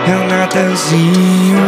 É o Natanzinho.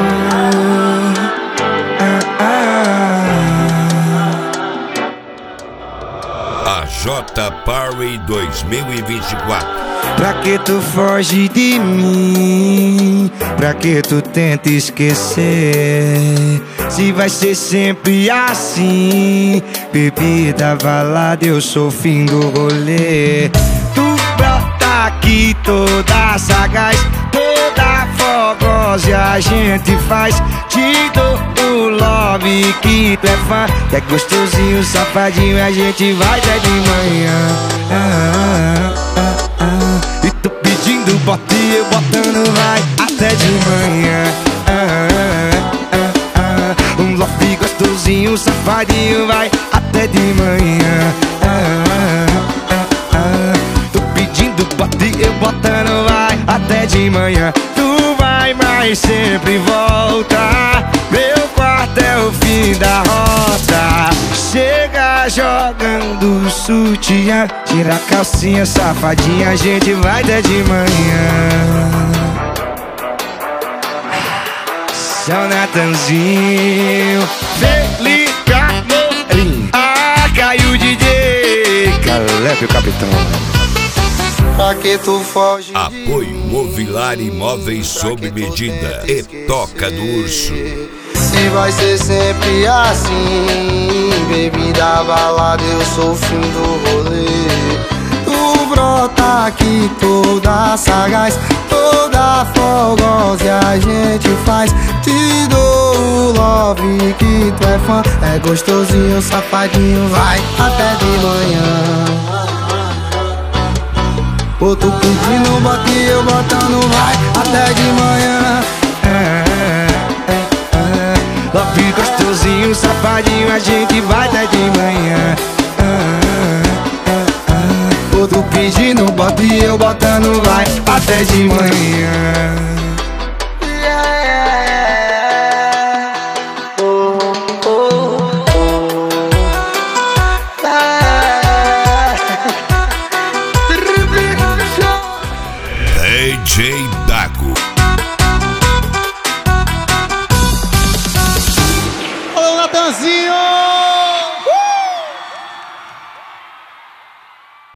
A J Party 2024. Pra que tu foge de mim? Pra que tu tenta esquecer? Se vai ser sempre assim. Bebida, balada, eu sou o fim do rolê. Tu brota aqui toda sagaz, toda fogosa, e a gente faz. Te dou o love que tu é fã. Que é gostosinho, safadinho, a gente vai até de manhã. E tô pedindo bota e eu botando vai até de manhã. Um love gostosinho, safadinho, vai até de manhã. Tô pedindo bota e eu botando vai até de manhã. Tu vai, mas sempre volta. Meu quarto é o fim da rota. Chega jogando sutiã, tira a calcinha, safadinha, a gente vai até de manhã. Seu Natanzinho, Felipe Amorim. Ah, caiu o DJ Caleb, o capitão. Pra que tu foge de Apoio Movilar Imóveis sob medida e Toca do Urso. Se vai ser sempre assim, bebida, balada, eu sou o fim do rolê. Tu brota aqui toda sagaz, toda fogosa, e a gente faz. Te dou o love que tu é fã. É gostosinho, safadinho, vai até de manhã. Ô, tu pedindo bota e eu botando vai até de manhã. Love gostosinho, safadinho, a gente vai até de manhã. Ô, tu pedindo bota e eu botando vai Até de manhã. DJ Dago.